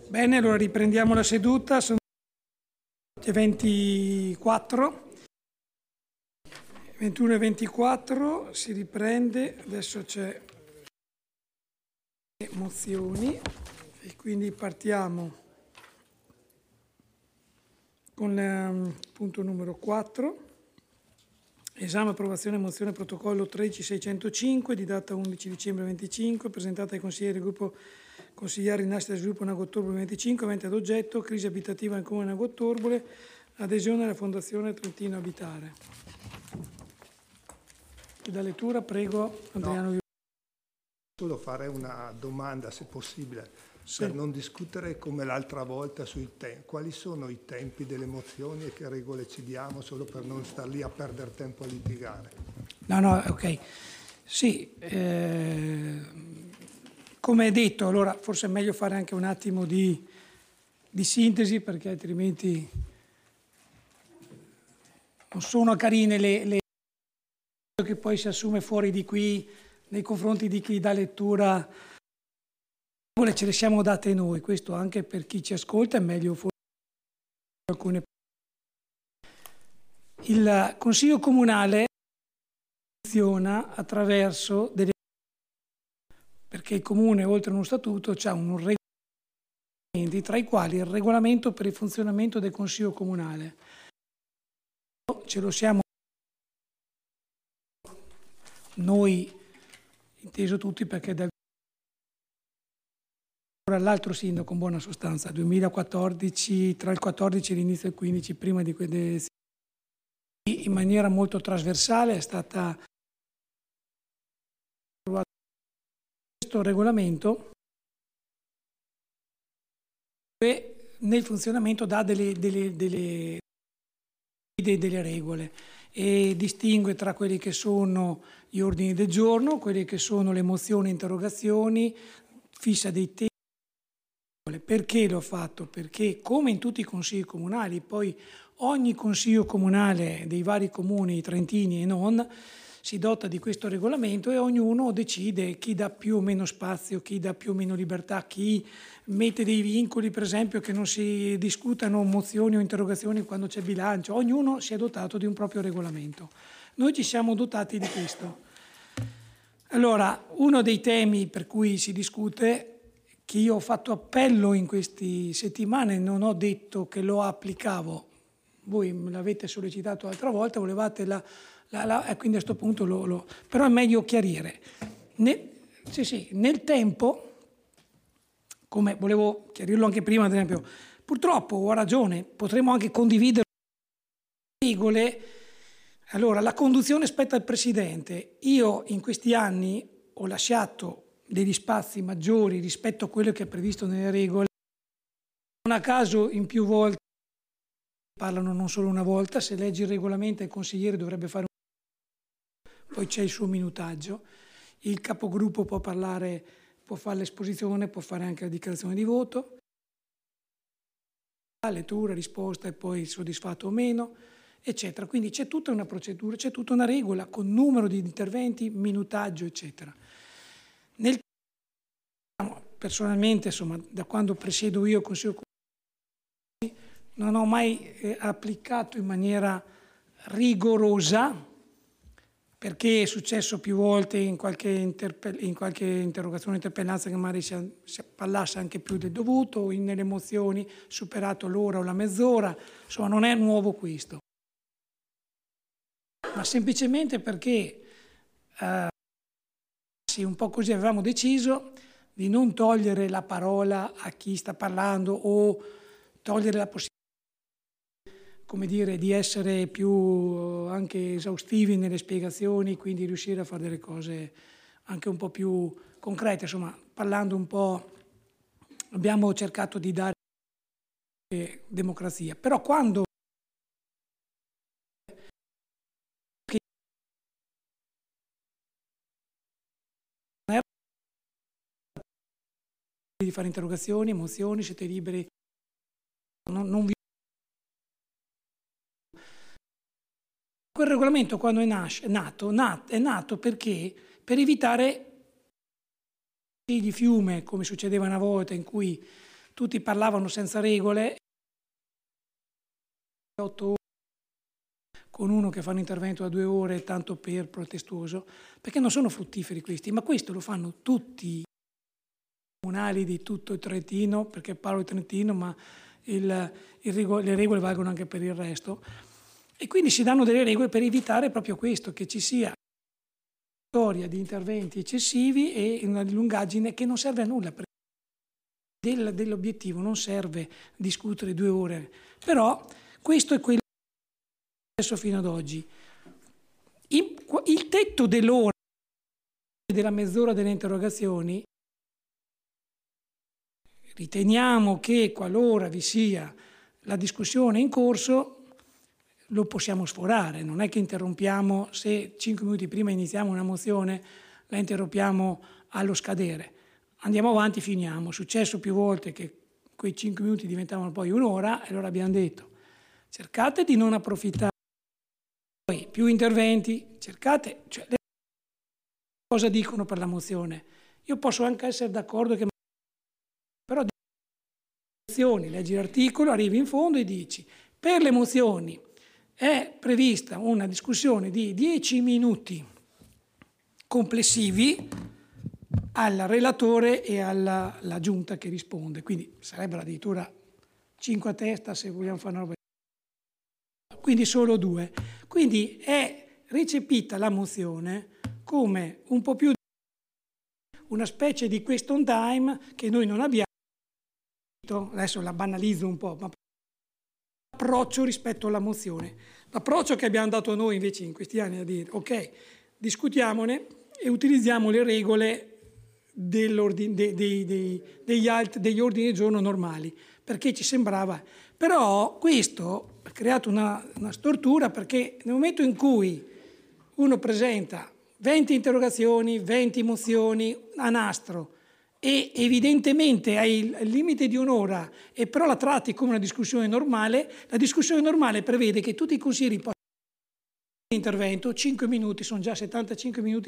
Bene, allora riprendiamo la seduta, sono le 24, 21 e 24, si riprende, adesso c'è le mozioni e quindi partiamo con il punto numero 4, esame, approvazione e mozione protocollo 13605 di data 11 dicembre 25, presentata ai consiglieri del gruppo consigliari Rinascita e Sviluppo Nagottorbole 25, avente ad oggetto crisi abitativa in comune Nagottorbole, adesione alla Fondazione Trentino Abitare. Chi dà lettura, prego, Adriano. Solo fare una domanda, se possibile, Sì. per non discutere come l'altra volta sui tempi. Quali sono i tempi delle mozioni e che regole ci diamo, solo per non star lì a perdere tempo a litigare? No, ok. Sì, come detto, allora forse è meglio fare anche un attimo di sintesi, perché altrimenti non sono carine le che poi si assume fuori di qui nei confronti di chi dà lettura. Ce le siamo date noi, questo anche per chi ci ascolta è meglio forse alcune. Il Consiglio Comunale funziona attraverso delle, perché il Comune oltre a uno statuto ha un regolamento, tra i quali il regolamento per il funzionamento del Consiglio Comunale. Ce lo siamo noi, inteso tutti, perché all'altro sindaco, in buona sostanza, 2014, tra il 14 e l'inizio del 15, prima di quelle, in maniera molto trasversale è stata questo regolamento e nel funzionamento dà delle regole e distingue tra quelli che sono gli ordini del giorno, quelli che sono le mozioni e interrogazioni, fissa dei tempi. Perché l'ho fatto? Perché come in tutti i consigli comunali, poi ogni consiglio comunale dei vari comuni trentini e non si dota di questo regolamento e ognuno decide chi dà più o meno spazio, chi dà più o meno libertà, chi mette dei vincoli, per esempio che non si discutano mozioni o interrogazioni quando c'è bilancio. Ognuno si è dotato di un proprio regolamento. Noi ci siamo dotati di questo. Allora, uno dei temi per cui si discute, che io ho fatto appello in queste settimane, non ho detto che lo applicavo, voi me l'avete sollecitato l'altra volta, volevate e quindi a questo punto però è meglio chiarire. Nel tempo, come volevo chiarirlo anche prima, ad esempio, purtroppo ho ragione, potremmo anche condividere le regole. Allora, la conduzione spetta al Presidente. Io in questi anni ho lasciato degli spazi maggiori rispetto a quello che è previsto nelle regole. Non a caso in più volte parlano non solo una volta, se leggi il regolamento il consigliere dovrebbe fare poi c'è il suo minutaggio, il capogruppo può parlare, può fare l'esposizione, può fare anche la dichiarazione di voto, la lettura, risposta e poi soddisfatto o meno, eccetera. Quindi c'è tutta una procedura, c'è tutta una regola con numero di interventi, minutaggio, eccetera. Personalmente, insomma, da quando presiedo io il Consiglio Comunale, non ho mai applicato in maniera rigorosa, perché è successo più volte in qualche interrogazione, interpellanza che magari si parlasse anche più del dovuto, o nelle mozioni superato l'ora o la mezz'ora, insomma non è nuovo questo. Ma semplicemente perché un po' così avevamo deciso di non togliere la parola a chi sta parlando o togliere la possibilità, come dire, di essere più anche esaustivi nelle spiegazioni, quindi riuscire a fare delle cose anche un po' più concrete. Insomma, parlando un po', abbiamo cercato di dare democrazia. Però quando di fare interrogazioni, mozioni, siete liberi, non vi. Quel regolamento quando è nato perché per evitare di fiume, come succedeva una volta, in cui tutti parlavano senza regole, 8 ore con uno che fa un intervento a 2 ore tanto per protestuoso, perché non sono fruttiferi questi, ma questo lo fanno tutti i comunali di tutto il Trentino, perché parlo di Trentino, ma le regole valgono anche per il resto, e quindi si danno delle regole per evitare proprio questo, che ci sia una storia di interventi eccessivi e una lungaggine che non serve a nulla. Dell'obiettivo non serve discutere 2 ore, però questo è quello che è successo fino ad oggi. Il tetto dell'ora, della mezz'ora delle interrogazioni, riteniamo che qualora vi sia la discussione in corso lo possiamo sforare, non è che interrompiamo, se 5 minuti prima iniziamo una mozione la interrompiamo allo scadere. Andiamo avanti, finiamo. È successo più volte che quei 5 minuti diventavano poi un'ora e allora abbiamo detto cercate di non approfittare, poi più interventi, cercate, cioè, cosa dicono per la mozione. Io posso anche essere d'accordo che però leggi l'articolo, arrivi in fondo e dici per le mozioni è prevista una discussione di 10 minuti complessivi al relatore e alla giunta che risponde, quindi sarebbero addirittura 5 a testa se vogliamo fare una roba, quindi solo 2. Quindi è recepita la mozione come un po' più una specie di question time che noi non abbiamo, adesso la banalizzo un po', ma l'approccio rispetto alla mozione. L'approccio che abbiamo dato noi invece in questi anni è a dire ok, discutiamone e utilizziamo le regole degli ordini del giorno normali, perché ci sembrava. Però questo ha creato una stortura, perché nel momento in cui uno presenta 20 interrogazioni, 20 mozioni a nastro e evidentemente hai il limite di un'ora e però la tratti come una discussione normale, la discussione normale prevede che tutti i consiglieri possano intervento, 5 minuti, sono già 75 minuti.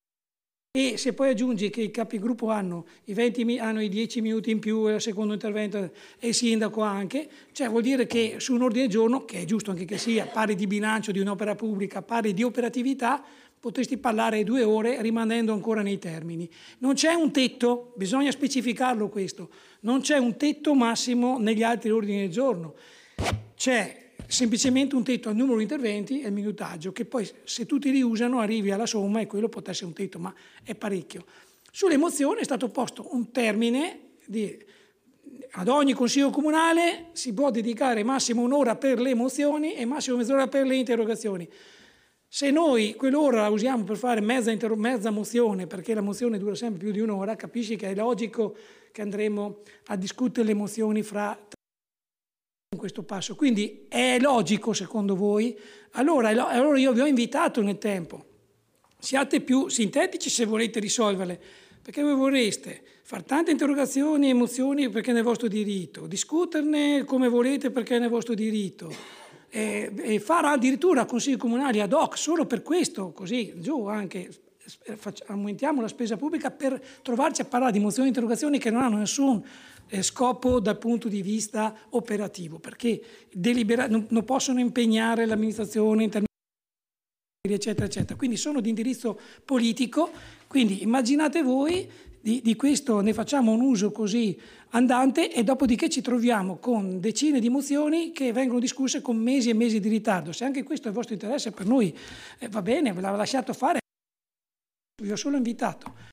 E se poi aggiungi che i capigruppo hanno i 10 minuti in più al secondo intervento e il sindaco anche, cioè vuol dire che su un ordine del giorno, che è giusto anche che sia, parli di bilancio di un'opera pubblica, parli di operatività, potresti parlare 2 ore rimanendo ancora nei termini. Non c'è un tetto, bisogna specificarlo questo, non c'è un tetto massimo negli altri ordini del giorno, c'è semplicemente un tetto al numero di interventi e il minutaggio, che poi se tutti li usano arrivi alla somma e quello potrebbe essere un tetto, ma è parecchio. Sulle mozioni è stato posto un termine ad ogni consiglio comunale si può dedicare massimo un'ora per le mozioni e massimo mezz'ora per le interrogazioni. Se noi quell'ora la usiamo per fare mezza mozione, perché la mozione dura sempre più di un'ora, capisci che è logico che andremo a discutere le mozioni fra in questo passo. Quindi è logico secondo voi? Allora io vi ho invitato nel tempo, siate più sintetici se volete risolverle, perché voi vorreste fare tante interrogazioni e mozioni perché è nel vostro diritto, discuterne come volete perché è nel vostro diritto, e fare addirittura consigli comunali ad hoc solo per questo, così giù anche aumentiamo la spesa pubblica per trovarci a parlare di mozioni e interrogazioni che non hanno nessun scopo dal punto di vista operativo, perché non possono impegnare l'amministrazione in termini eccetera eccetera, quindi sono di indirizzo politico. Quindi immaginate voi di questo ne facciamo un uso così andante e dopodiché ci troviamo con decine di mozioni che vengono discusse con mesi e mesi di ritardo. Se anche questo è il vostro interesse, per noi va bene, ve l'ho lasciato fare, vi ho solo invitato.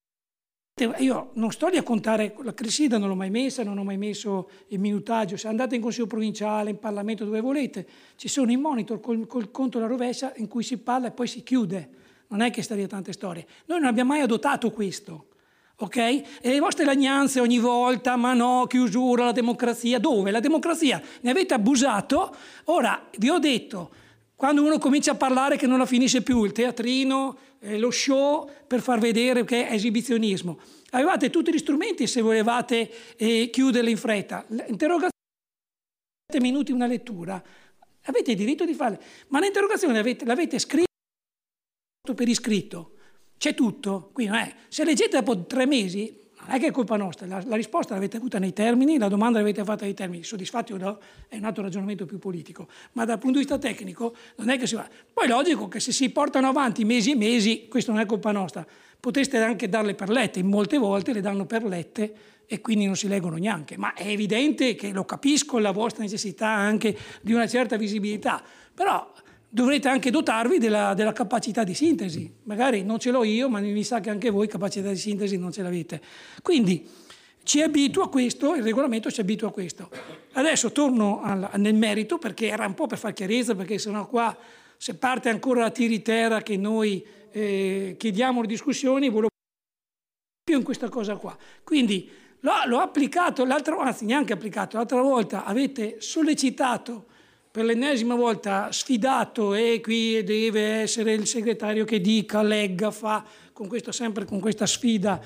Io non sto lì a contare, la Crescida non l'ho mai messa, non ho mai messo il minutaggio, se andate in Consiglio Provinciale, in Parlamento, dove volete, ci sono i monitor col conto alla rovescia in cui si parla e poi si chiude, non è che sta lì a tante storie. Noi non abbiamo mai adottato questo, ok? E le vostre lagnanze ogni volta, ma no, chiusura, la democrazia, dove? La democrazia, ne avete abusato, ora vi ho detto, quando uno comincia a parlare che non la finisce più, il teatrino, lo show per far vedere che è esibizionismo. Avevate tutti gli strumenti se volevate chiuderle in fretta. L'interrogazione, 7 minuti una lettura, avete il diritto di farle, ma l'interrogazione l'avete scritto per iscritto, c'è tutto. Quindi, se leggete dopo 3 mesi, non è che è colpa nostra, la risposta l'avete avuta nei termini, la domanda l'avete fatta nei termini, soddisfatti o no è un altro ragionamento più politico, ma dal punto di vista tecnico non è che si va. Poi è logico che se si portano avanti mesi e mesi, questo non è colpa nostra, potreste anche darle per lette, molte volte le danno per lette e quindi non si leggono neanche, ma è evidente che lo capisco la vostra necessità anche di una certa visibilità, però dovrete anche dotarvi della capacità di sintesi. Magari non ce l'ho io, ma mi sa che anche voi capacità di sintesi non ce l'avete. Quindi ci abitua a questo, il regolamento ci abitua a questo. Adesso torno nel merito, perché era un po' per far chiarezza, perché sennò qua se parte ancora la tiritera che noi chiediamo le discussioni, volevo più in questa cosa qua. Quindi l'ho applicato, anzi neanche applicato, l'altra volta avete sollecitato per l'ennesima volta, sfidato, e qui deve essere il segretario che dica, legga, fa, sempre con questa sfida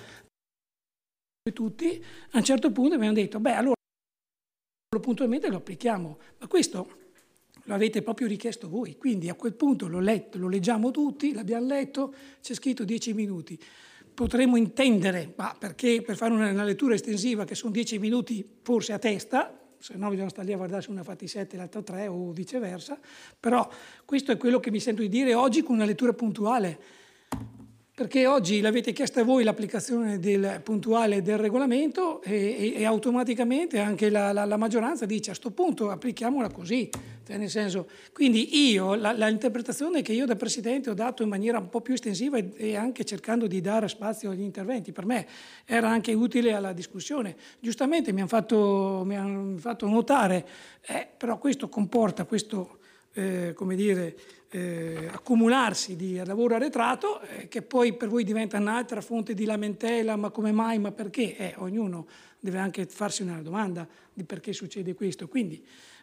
tutti, a un certo punto abbiamo detto, beh allora puntualmente lo applichiamo, ma questo lo avete proprio richiesto voi, quindi a quel punto l'ho letto, lo leggiamo tutti, l'abbiamo letto, c'è scritto 10 minuti. Potremmo intendere, ma perché per fare una lettura estensiva che sono 10 minuti forse a testa, se no bisogna stare lì a guardarsi una fatti 7 e l'altra 3 o viceversa, però questo è quello che mi sento di dire oggi con una lettura puntuale, perché oggi l'avete chiesta voi l'applicazione del puntuale del regolamento e automaticamente anche la maggioranza dice a sto punto applichiamola così, cioè nel senso, quindi io l'interpretazione che io da Presidente ho dato in maniera un po' più estensiva e anche cercando di dare spazio agli interventi, per me era anche utile alla discussione. Giustamente mi hanno fatto notare, però questo comporta come dire, accumularsi di lavoro arretrato che poi per voi diventa un'altra fonte di lamentela, ma come mai, ma perché? Ognuno deve anche farsi una domanda di perché succede questo, quindi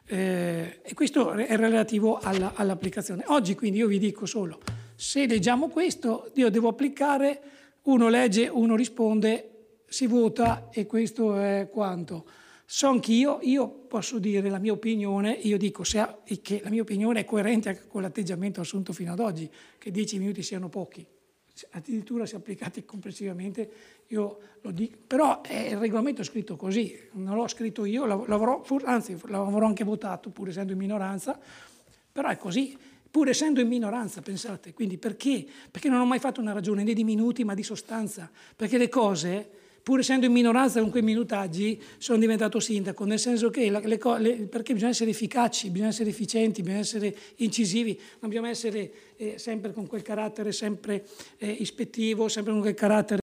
e questo è relativo all'applicazione. Oggi quindi io vi dico solo, se leggiamo questo io devo applicare, uno legge, uno risponde, si vota e questo è quanto. So anch'io, io posso dire la mia opinione, io dico che la mia opinione è coerente anche con l'atteggiamento assunto fino ad oggi, che 10 minuti siano pochi, addirittura se applicati complessivamente, io lo dico, però il regolamento è scritto così, non l'ho scritto io, l'avrò anche votato pur essendo in minoranza, però è così, pur essendo in minoranza, pensate, quindi perché? Perché non ho mai fatto una ragione né di minuti ma di sostanza, perché le cose, pur essendo in minoranza con quei minutaggi, sono diventato sindaco, nel senso che perché bisogna essere efficaci, bisogna essere efficienti, bisogna essere incisivi, non bisogna essere sempre con quel carattere sempre ispettivo, sempre con quel carattere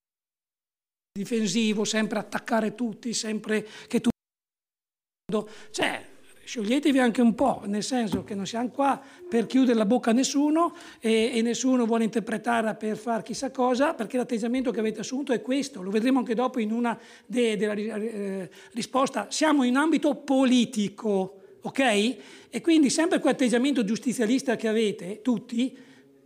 difensivo, sempre attaccare tutti, sempre che tu... Cioè, scioglietevi anche un po', nel senso che non siamo qua per chiudere la bocca a nessuno e nessuno vuole interpretarla per far chissà cosa, perché l'atteggiamento che avete assunto è questo, lo vedremo anche dopo in una della risposta, siamo in ambito politico, ok? E quindi sempre quell'atteggiamento giustizialista che avete, tutti,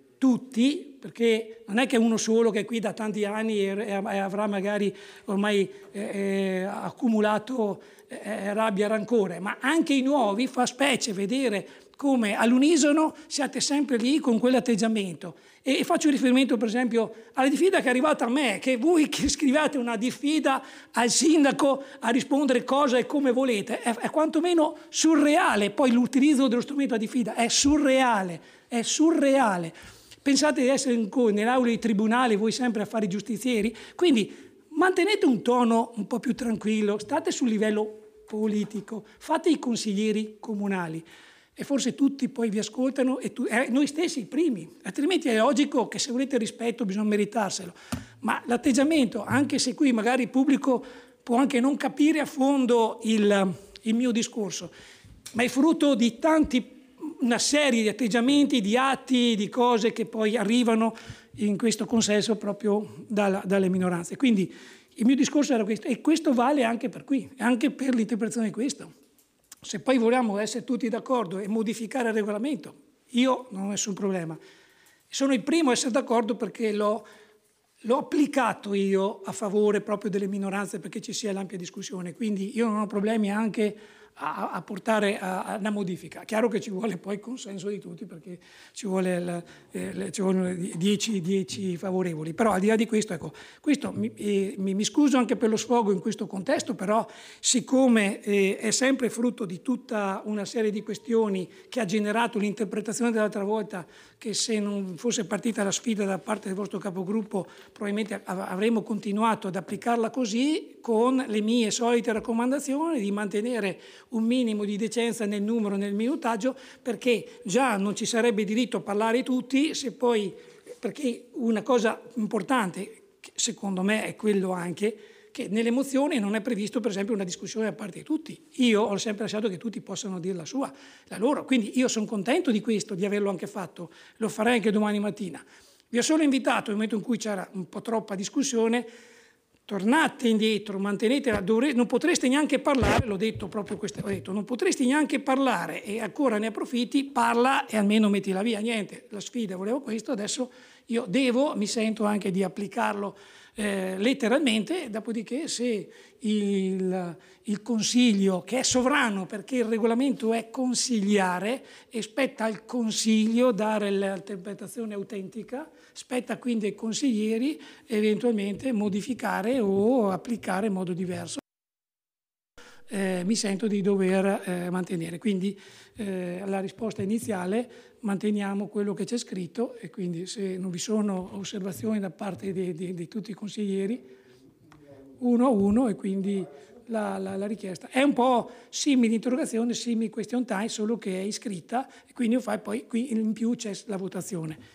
perché non è che uno solo che è qui da tanti anni e avrà magari ormai accumulato rabbia e rancore, ma anche i nuovi fa specie vedere come all'unisono siate sempre lì con quell'atteggiamento. E faccio riferimento per esempio alla diffida che è arrivata a me, che voi che scriviate una diffida al sindaco a rispondere cosa e come volete, è quantomeno surreale, poi l'utilizzo dello strumento a diffida è surreale. Pensate di essere nell'aula di tribunale voi sempre a fare i giustizieri, quindi mantenete un tono un po' più tranquillo, state sul livello politico, fate i consiglieri comunali e forse tutti poi vi ascoltano e noi stessi i primi, altrimenti è logico che se volete rispetto bisogna meritarselo, ma l'atteggiamento, anche se qui magari il pubblico può anche non capire a fondo il mio discorso, ma è frutto di una serie di atteggiamenti, di atti, di cose che poi arrivano in questo consesso proprio dalle minoranze. Quindi il mio discorso era questo, e questo vale anche per qui, anche per l'interpretazione di questo. Se poi vogliamo essere tutti d'accordo e modificare il regolamento, io non ho nessun problema. Sono il primo a essere d'accordo perché l'ho applicato io a favore proprio delle minoranze perché ci sia l'ampia discussione, quindi io non ho problemi anche a portare a una modifica. Chiaro che ci vuole poi il consenso di tutti, perché ci vogliono 10 favorevoli, però al di là di questo, ecco, questo mi scuso anche per lo sfogo in questo contesto, però siccome è sempre frutto di tutta una serie di questioni che ha generato l'interpretazione dell'altra volta, che se non fosse partita la sfida da parte del vostro capogruppo probabilmente avremmo continuato ad applicarla così, con le mie solite raccomandazioni di mantenere un minimo di decenza nel numero e nel minutaggio, perché già non ci sarebbe diritto a parlare tutti, se poi, perché una cosa importante, secondo me, è quello anche, che nelle mozioni non è previsto per esempio una discussione da parte di tutti. Io ho sempre lasciato che tutti possano dire la loro, quindi io sono contento di questo, di averlo anche fatto, lo farei anche domani mattina. Vi ho solo invitato, nel momento in cui c'era un po' troppa discussione, tornate indietro, mantenetela, non potreste neanche parlare, l'ho detto proprio questo, ho detto, non potresti neanche parlare e ancora ne approfitti, parla e almeno mettila via, niente, la sfida volevo questo, adesso io mi sento anche di applicarlo letteralmente, dopodiché se il Consiglio, che è sovrano perché il regolamento è consigliare e spetta al Consiglio dare l'interpretazione autentica, spetta quindi ai consiglieri eventualmente modificare o applicare in modo diverso. Mi sento di dover mantenere. Quindi la risposta iniziale, manteniamo quello che c'è scritto e quindi se non vi sono osservazioni da parte di tutti i consiglieri, uno a uno, e quindi la richiesta. È un po' simile interrogazione, simile question time, solo che è iscritta e quindi poi qui in più c'è la votazione.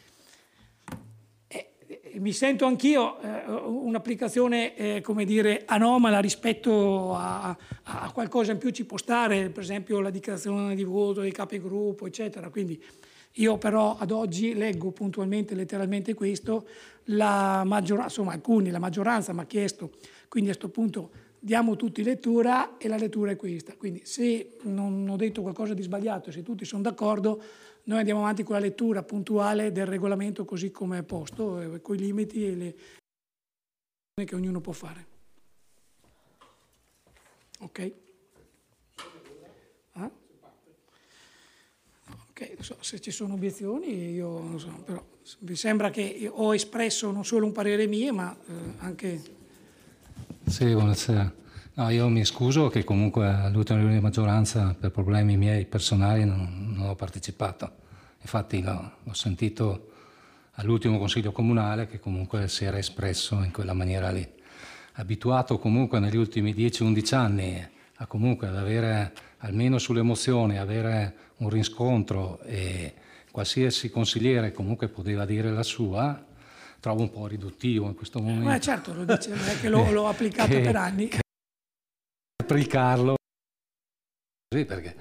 Mi sento anch'io un'applicazione, come dire, anomala rispetto a qualcosa in più ci può stare, per esempio la dichiarazione di voto dei capigruppo, eccetera. Quindi io però ad oggi leggo puntualmente, letteralmente questo, la maggioranza mi ha chiesto, quindi a questo punto diamo tutti lettura e la lettura è questa. Quindi se non ho detto qualcosa di sbagliato, se tutti sono d'accordo, noi andiamo avanti con la lettura puntuale del regolamento così come è posto, con i limiti e le che ognuno può fare. Ok? Ok, se ci sono obiezioni io non so, però vi sembra che ho espresso non solo un parere mio, ma anche... Sì, buonasera. No, io mi scuso che comunque all'ultima riunione di maggioranza per problemi miei personali non ho partecipato. Infatti l'ho sentito all'ultimo consiglio comunale che comunque si era espresso in quella maniera lì. Abituato comunque negli ultimi 10-11 anni a comunque ad avere, almeno sulle emozioni, avere un riscontro e qualsiasi consigliere comunque poteva dire la sua, trovo un po' riduttivo in questo momento. Certo, lo dice, non è che l'ho applicato per anni. Applicarlo così perché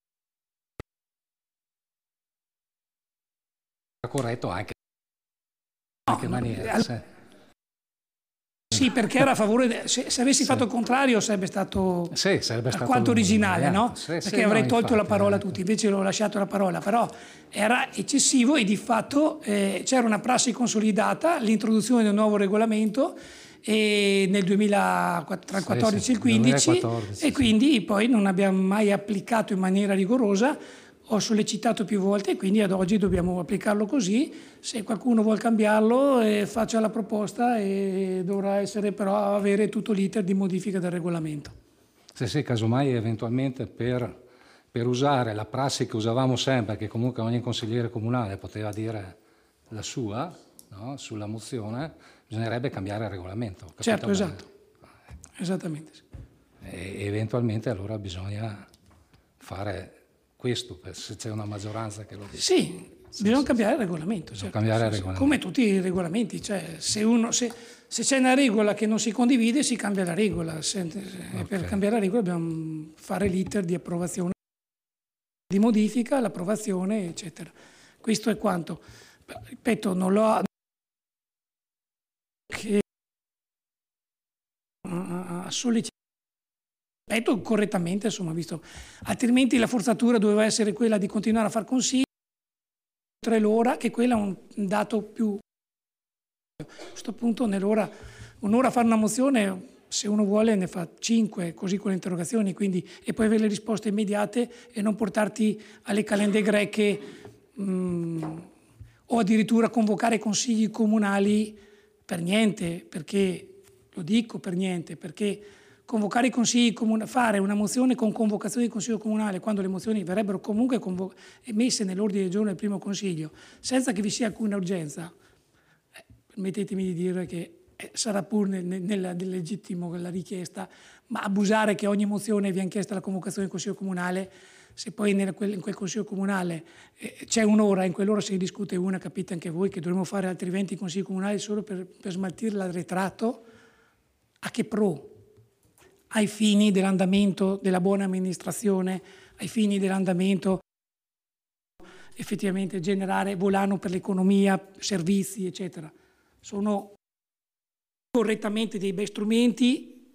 è corretto anche in che maniera. Sì, perché era a favore, se avessi fatto il contrario sarebbe stato alquanto originale, no? Perché avrei tolto la parola a tutti, invece l'ho lasciato la parola, però era eccessivo e di fatto c'era una prassi consolidata, l'introduzione del nuovo regolamento e nel 2014 e il 15 2014, e quindi poi non abbiamo mai applicato in maniera rigorosa. Ho sollecitato più volte e quindi ad oggi dobbiamo applicarlo così. Se qualcuno vuole cambiarlo, faccia la proposta e dovrà essere però avere tutto l'iter di modifica del regolamento. Sì, casomai eventualmente per usare la prassi che usavamo sempre, che comunque ogni consigliere comunale poteva dire la sua, no, sulla mozione, bisognerebbe cambiare il regolamento. Certo, esatto. Esattamente. Sì. E eventualmente allora bisogna fare questo, se c'è una maggioranza che lo dice. Sì, bisogna cambiare il regolamento. Certo. Cambiare il regolamento. Come tutti i regolamenti, cioè se c'è una regola che non si condivide si cambia la regola. Per cambiare la regola dobbiamo fare l'iter di approvazione, di modifica, l'approvazione, eccetera. Questo è quanto. Ripeto, non l'ho... che a sollecitare, ripeto, correttamente, insomma, visto, altrimenti la forzatura doveva essere quella di continuare a far consigli oltre l'ora, che quella è un dato più. A questo punto un'ora a fare una mozione se uno vuole ne fa 5, così con le interrogazioni, quindi, e poi avere le risposte immediate e non portarti alle calende greche o addirittura convocare consigli comunali per niente, perché, lo dico per niente, perché convocare i consigli comunali, fare una mozione con convocazione di consiglio comunale quando le mozioni verrebbero comunque messe nell'ordine del giorno del primo consiglio, senza che vi sia alcuna urgenza, permettetemi di dire che sarà pur nel legittimo la richiesta, ma abusare che ogni mozione viene chiesta la convocazione del consiglio comunale, se poi in quel consiglio comunale c'è un'ora, in quell'ora si discute una, capite anche voi che dovremmo fare altri 20 consigli comunali solo per smaltire l'arretrato, a che pro? Ai fini dell'andamento della buona amministrazione, ai fini dell'andamento effettivamente generare volano per l'economia, servizi, eccetera. Sono correttamente dei bei strumenti,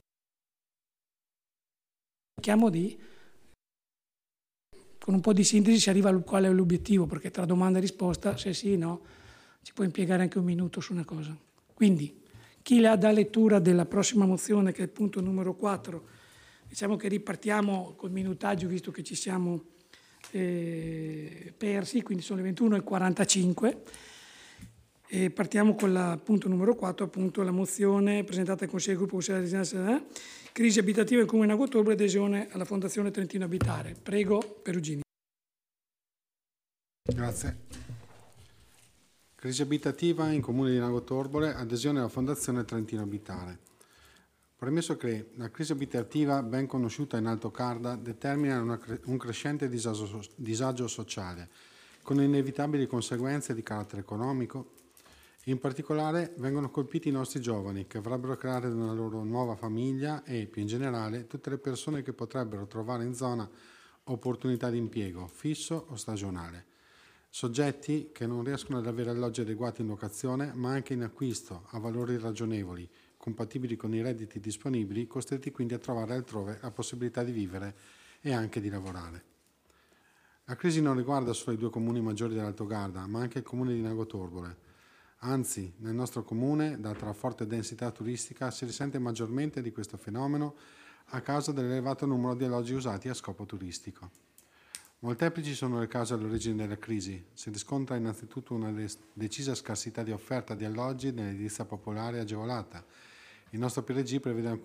cerchiamo di, con un po' di sintesi si arriva a qual è l'obiettivo, perché tra domanda e risposta, se sì, no, ci può impiegare anche un minuto su una cosa. Quindi, chi la dà lettura della prossima mozione, che è il punto numero 4, diciamo che ripartiamo col minutaggio, visto che ci siamo persi, quindi sono le 21:45. E partiamo con il punto numero 4, appunto la mozione presentata al Consiglio del Gruppo Consigliare di Residenza, crisi abitativa in Comune Lago Torbole, adesione alla Fondazione Trentino Abitare. Prego, Perugini. Grazie. Crisi abitativa in Comune di Lago Torbole, adesione alla Fondazione Trentino Abitare. Premesso che la crisi abitativa, ben conosciuta in Alto Garda, determina un crescente disagio sociale, con inevitabili conseguenze di carattere economico. In particolare vengono colpiti i nostri giovani, che avrebbero creato una loro nuova famiglia e, più in generale, tutte le persone che potrebbero trovare in zona opportunità di impiego, fisso o stagionale. Soggetti che non riescono ad avere alloggi adeguati in locazione, ma anche in acquisto a valori ragionevoli, compatibili con i redditi disponibili, costretti quindi a trovare altrove la possibilità di vivere e anche di lavorare. La crisi non riguarda solo i 2 comuni maggiori dell'Alto Garda, ma anche il comune di Lago Torbole. Anzi, nel nostro comune, data la forte densità turistica, si risente maggiormente di questo fenomeno a causa dell'elevato numero di alloggi usati a scopo turistico. Molteplici sono le cause all'origine della crisi. Si riscontra innanzitutto una decisa scarsità di offerta di alloggi nell'edilizia popolare agevolata. Il nostro PRG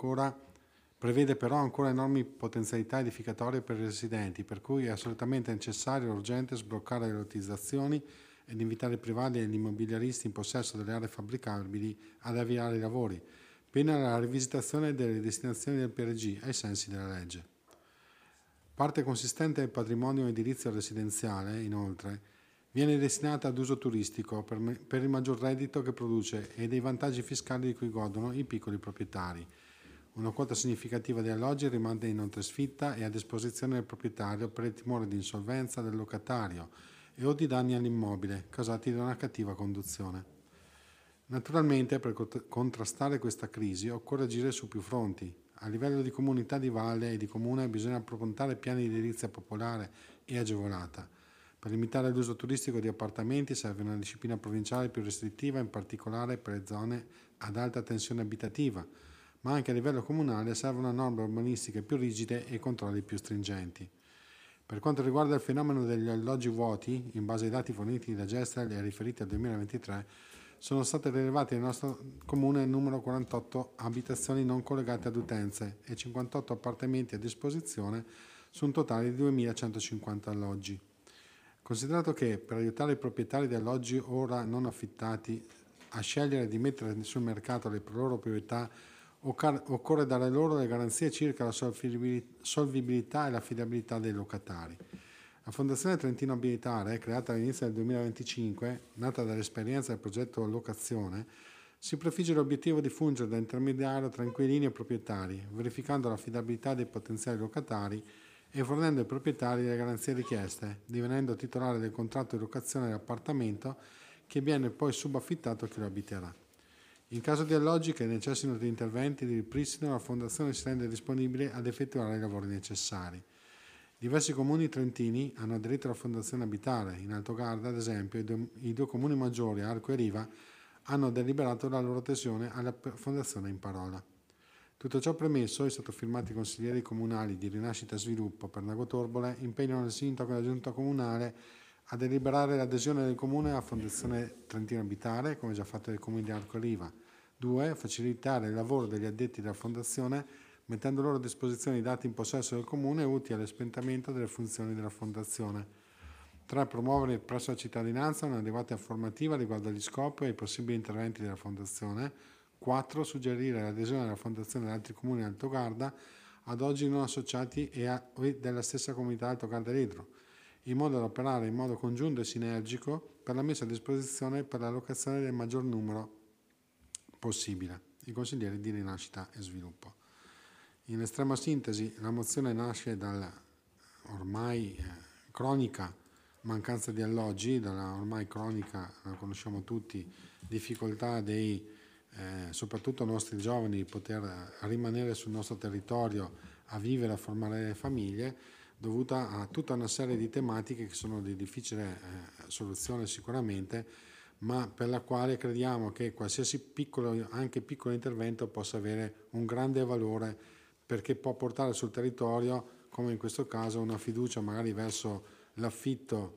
prevede però ancora enormi potenzialità edificatorie per i residenti, per cui è assolutamente necessario e urgente sbloccare le lottizzazioni ed invitare i privati e gli immobiliaristi in possesso delle aree fabbricabili ad avviare i lavori, pena la rivisitazione delle destinazioni del PRG ai sensi della legge. Parte consistente del patrimonio edilizio residenziale, inoltre, viene destinata ad uso turistico per il maggior reddito che produce e dei vantaggi fiscali di cui godono i piccoli proprietari. Una quota significativa di alloggi rimane inoltre sfitta e a disposizione del proprietario per il timore di insolvenza del locatario e o di danni all'immobile causati da una cattiva conduzione. Naturalmente, per contrastare questa crisi occorre agire su più fronti. A livello di comunità di valle e di comune bisogna approntare piani di edilizia popolare e agevolata. Per limitare l'uso turistico di appartamenti serve una disciplina provinciale più restrittiva, in particolare per le zone ad alta tensione abitativa, ma anche a livello comunale servono norme urbanistiche più rigide e controlli più stringenti. Per quanto riguarda il fenomeno degli alloggi vuoti, in base ai dati forniti da Gestel e riferiti al 2023, sono state rilevate nel nostro comune il numero 48 abitazioni non collegate ad utenze e 58 appartamenti a disposizione su un totale di 2.150 alloggi. Considerato che per aiutare i proprietari di alloggi ora non affittati a scegliere di mettere sul mercato le loro proprietà, occorre dare loro le garanzie circa la solvibilità e l'affidabilità dei locatari. La Fondazione Trentino Abitare, creata all'inizio del 2025, nata dall'esperienza del progetto Locazione, si prefigge l'obiettivo di fungere da intermediario tra inquilini e proprietari, verificando l'affidabilità dei potenziali locatari e fornendo ai proprietari le garanzie richieste, divenendo titolare del contratto di locazione dell'appartamento che viene poi subaffittato a chi lo abiterà. In caso di alloggi che necessitino di interventi di ripristino, la Fondazione si rende disponibile ad effettuare i lavori necessari. Diversi comuni trentini hanno aderito alla Fondazione Abitare. In Alto Garda, ad esempio, i 2 comuni maggiori, Arco e Riva, hanno deliberato la loro adesione alla Fondazione in parola. Tutto ciò premesso, i sottofirmati consiglieri comunali di Rinascita e Sviluppo per Lago Torbole impegnano il sindaco e la giunta comunale a deliberare l'adesione del comune alla Fondazione Trentino Abitare, come già fatto dai comuni di Arco e Riva. 2. Facilitare il lavoro degli addetti della Fondazione mettendo loro a disposizione i dati in possesso del comune utili all'espletamento delle funzioni della Fondazione. 3. Promuovere presso la cittadinanza un'adeguata informativa riguardo agli scopi e ai possibili interventi della Fondazione. 4. Suggerire l'adesione alla Fondazione ad altri comuni Alto Garda ad oggi non associati e della stessa comunità Alto Garda Ledro, in modo da operare in modo congiunto e sinergico per la messa a disposizione per l'allocazione del maggior numero possibile. I consiglieri di Rinascita e Sviluppo. In estrema sintesi, la mozione nasce dalla ormai cronica mancanza di alloggi, dalla ormai cronica, la conosciamo tutti, difficoltà dei soprattutto nostri giovani di poter rimanere sul nostro territorio a vivere, a formare le famiglie, dovuta a tutta una serie di tematiche che sono di difficile soluzione sicuramente, ma per la quale crediamo che qualsiasi piccolo, anche piccolo intervento possa avere un grande valore, perché può portare sul territorio, come in questo caso, una fiducia magari verso l'affitto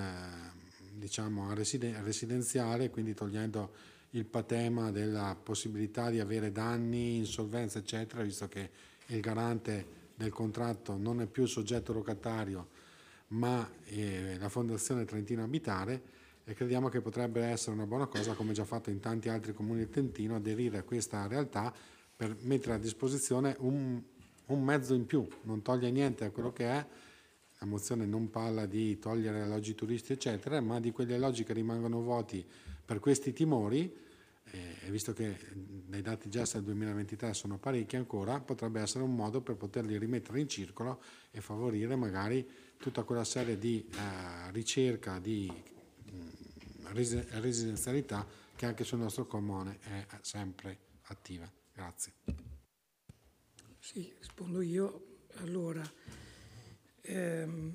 diciamo residenziale, quindi togliendo il patema della possibilità di avere danni, insolvenza eccetera, visto che il garante del contratto non è più il soggetto locatario ma la Fondazione Trentino Abitare, e crediamo che potrebbe essere una buona cosa, come già fatto in tanti altri comuni del Trentino, aderire a questa realtà per mettere a disposizione un mezzo in più. Non toglie niente a quello che è, la mozione non parla di togliere alloggi turisti eccetera, ma di quegli alloggi che rimangono vuoti per questi timori, e visto che nei dati già del 2023 sono parecchi ancora, potrebbe essere un modo per poterli rimettere in circolo e favorire magari tutta quella serie di ricerca di residenzialità che anche sul nostro comune è sempre attiva. Grazie. Sì, rispondo io. Allora, il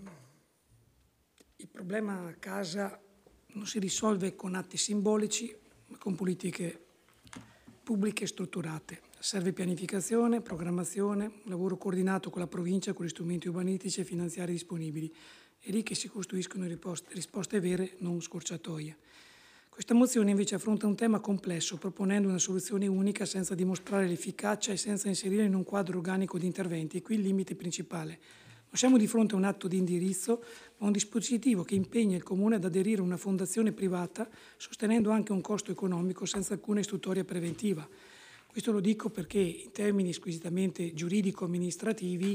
problema a casa non si risolve con atti simbolici, ma con politiche pubbliche strutturate. Serve pianificazione, programmazione, lavoro coordinato con la provincia, con gli strumenti urbanistici e finanziari disponibili. È lì che si costruiscono risposte vere, non scorciatoie. Questa mozione invece affronta un tema complesso, proponendo una soluzione unica senza dimostrare l'efficacia e senza inserire in un quadro organico di interventi. E qui il limite principale. Non siamo di fronte a un atto di indirizzo, ma a un dispositivo che impegna il Comune ad aderire a una fondazione privata, sostenendo anche un costo economico senza alcuna istruttoria preventiva. Questo lo dico perché in termini squisitamente giuridico-amministrativi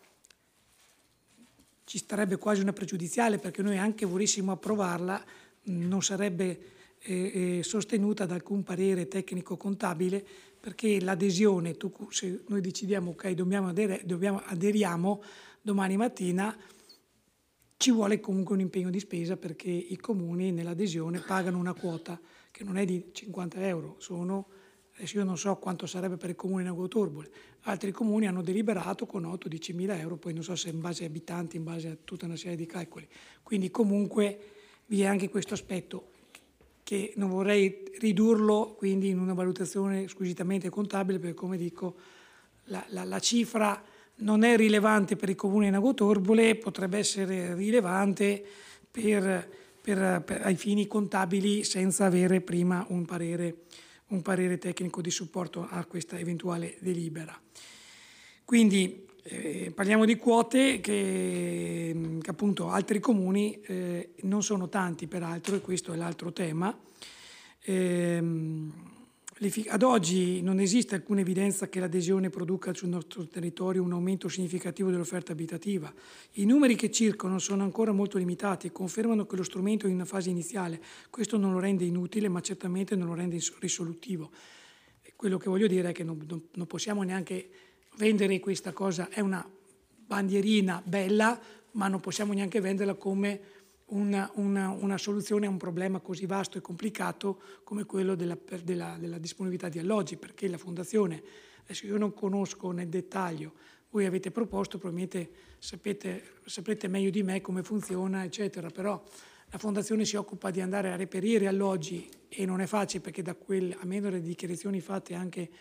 ci starebbe quasi una pregiudiziale, perché noi anche volessimo approvarla non sarebbe sostenuta da alcun parere tecnico-contabile, perché l'adesione, se noi decidiamo ok, aderiamo domani mattina, ci vuole comunque un impegno di spesa, perché i comuni nell'adesione pagano una quota che non è di 50 euro, adesso io non so quanto sarebbe per il comune di Lago Torbole, altri comuni hanno deliberato con 8-10.000 euro, poi non so se in base ai abitanti, in base a tutta una serie di calcoli. Quindi comunque vi è anche questo aspetto che non vorrei ridurlo quindi in una valutazione squisitamente contabile, perché come dico la cifra non è rilevante per il comune di Lago Torbole, potrebbe essere rilevante ai fini contabili senza avere prima un parere tecnico di supporto a questa eventuale delibera. Quindi parliamo di quote che appunto altri comuni non sono tanti peraltro, e questo è l'altro tema. Ad oggi non esiste alcuna evidenza che l'adesione produca sul nostro territorio un aumento significativo dell'offerta abitativa. I numeri che circolano sono ancora molto limitati e confermano che lo strumento è in una fase iniziale. Questo non lo rende inutile, ma certamente non lo rende risolutivo. E quello che voglio dire è che non possiamo neanche vendere questa cosa, è una bandierina bella, ma non possiamo neanche venderla come una soluzione a un problema così vasto e complicato come quello della disponibilità di alloggi, perché la Fondazione, adesso io non conosco nel dettaglio, voi avete proposto, probabilmente saprete meglio di me come funziona, eccetera, però la Fondazione si occupa di andare a reperire alloggi e non è facile, perché a meno delle dichiarazioni fatte anche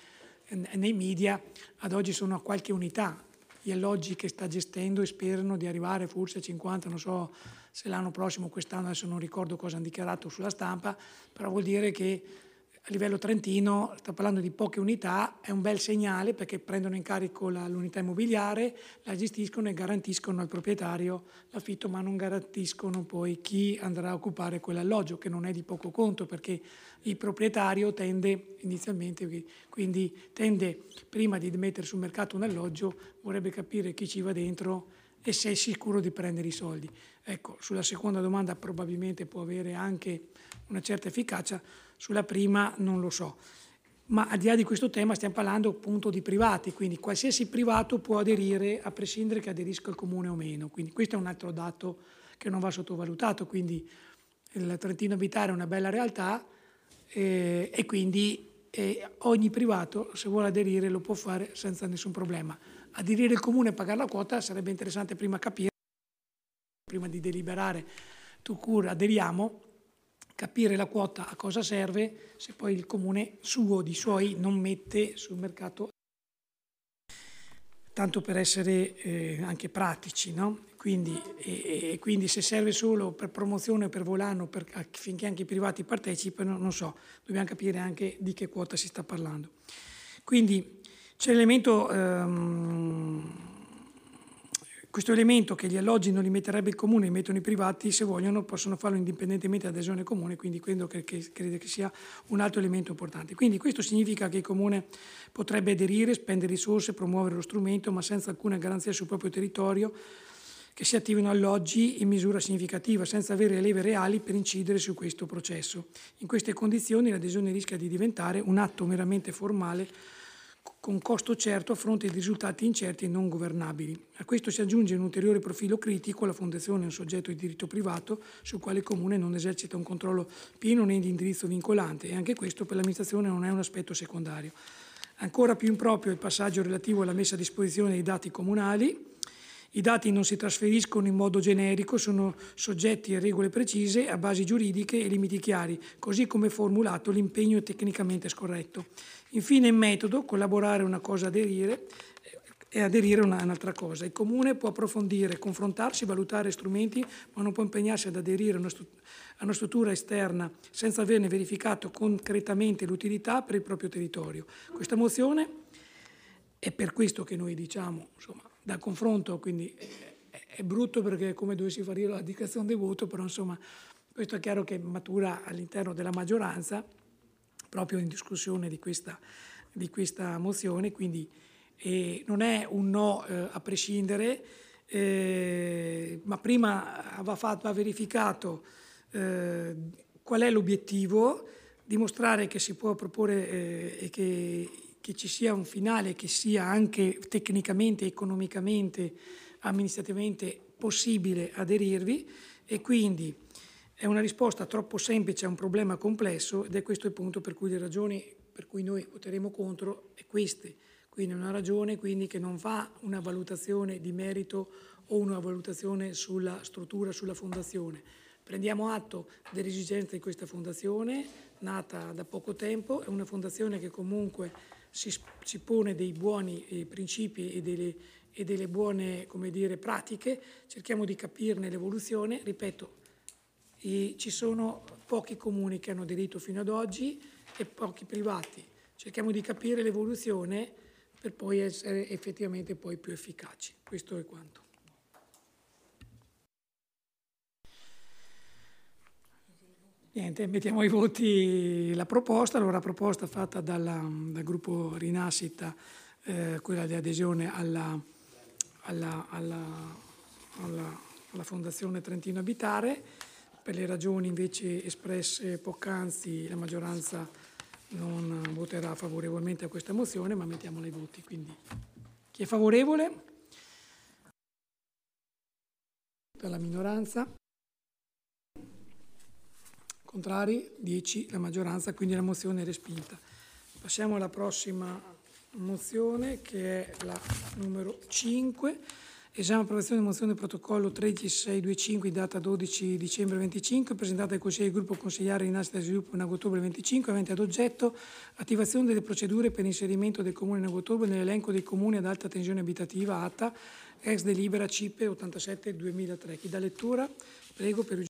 nei media ad oggi sono a qualche unità gli alloggi che sta gestendo e sperano di arrivare forse a 50, non so se l'anno prossimo, quest'anno, adesso non ricordo cosa hanno dichiarato sulla stampa, però vuol dire che a livello trentino sta parlando di poche unità, è un bel segnale perché prendono in carico l'unità immobiliare, la gestiscono e garantiscono al proprietario l'affitto, ma non garantiscono poi chi andrà a occupare quell'alloggio, che non è di poco conto perché il proprietario tende inizialmente, quindi tende prima di mettere sul mercato un alloggio, vorrebbe capire chi ci va dentro e se è sicuro di prendere i soldi. Ecco, sulla seconda domanda probabilmente può avere anche una certa efficacia, sulla prima non lo so. Ma al di là di questo tema stiamo parlando appunto di privati, quindi qualsiasi privato può aderire a prescindere che aderisca al comune o meno. Quindi questo è un altro dato che non va sottovalutato, quindi il Trentino Abitare è una bella realtà e quindi ogni privato se vuole aderire lo può fare senza nessun problema. Aderire il comune e pagare la quota sarebbe interessante prima capire, prima di deliberare tu cura aderiamo, capire la quota a cosa serve se poi il comune suo di suoi non mette sul mercato, tanto per essere anche pratici, no? Quindi se serve solo per promozione, per volano, affinché anche i privati partecipino, non so, dobbiamo capire anche di che quota si sta parlando. Quindi c'è l'elemento, questo elemento che gli alloggi non li metterebbe il comune, li mettono i privati, se vogliono possono farlo indipendentemente dall'adesione comune, quindi credo che sia un altro elemento importante. Quindi questo significa che il comune potrebbe aderire, spendere risorse, promuovere lo strumento, ma senza alcuna garanzia sul proprio territorio che si attivino alloggi in misura significativa, senza avere leve reali per incidere su questo processo. In queste condizioni l'adesione rischia di diventare un atto meramente formale con costo certo a fronte di risultati incerti e non governabili. A questo si aggiunge un ulteriore profilo critico: la fondazione è un soggetto di diritto privato sul quale il comune non esercita un controllo pieno né di indirizzo vincolante, e anche questo per l'amministrazione non è un aspetto secondario. Ancora più improprio è il passaggio relativo alla messa a disposizione dei dati comunali. I dati non si trasferiscono in modo generico, sono soggetti a regole precise, a basi giuridiche e limiti chiari, così come formulato l'impegno è tecnicamente scorretto. Infine, in metodo, collaborare è una cosa, aderire e aderire è un'altra cosa. Il comune può approfondire, confrontarsi, valutare strumenti, ma non può impegnarsi ad aderire a una struttura esterna senza averne verificato concretamente l'utilità per il proprio territorio. Questa mozione è per questo che noi diciamo, insomma, dal confronto, quindi è brutto perché è come dovessi fare io la dichiarazione di voto, però insomma questo è chiaro che matura all'interno della maggioranza proprio in discussione di questa mozione, quindi non è un no a prescindere, ma prima va verificato qual è l'obiettivo, dimostrare che si può proporre e che ci sia un finale che sia anche tecnicamente, economicamente, amministrativamente possibile aderirvi, e quindi è una risposta troppo semplice a un problema complesso, ed è questo il punto per cui le ragioni per cui noi voteremo contro è queste. Quindi è una ragione quindi che non fa una valutazione di merito o una valutazione sulla struttura, sulla fondazione. Prendiamo atto delle esigenze di questa fondazione, nata da poco tempo, è una fondazione che comunque si pone dei buoni principi e delle buone, come dire, pratiche, cerchiamo di capirne l'evoluzione. Ripeto, ci sono pochi comuni che hanno aderito fino ad oggi e pochi privati. Cerchiamo di capire l'evoluzione per poi essere effettivamente poi più efficaci. Questo è quanto. Niente, mettiamo ai voti la proposta. Allora, la proposta fatta dal gruppo Rinascita, quella di adesione alla Fondazione Trentino Abitare. Per le ragioni invece espresse poc'anzi, la maggioranza non voterà favorevolmente a questa mozione, ma mettiamola ai voti. Quindi, chi è favorevole? Per la minoranza. Contrari? 10, la maggioranza, quindi la mozione è respinta. Passiamo alla prossima mozione, che è la numero 5, Esame e approvazione di mozione protocollo 13625 in data 12 dicembre 25, presentata dal Consiglio del Gruppo Consigliare di Nascita e Sviluppo in ottobre 25, avente ad oggetto attivazione delle procedure per l'inserimento del Comune di Nagotorbo nell'elenco dei comuni ad alta tensione abitativa ATA, ex delibera CIPE 87-2003. Chi dà lettura? Prego per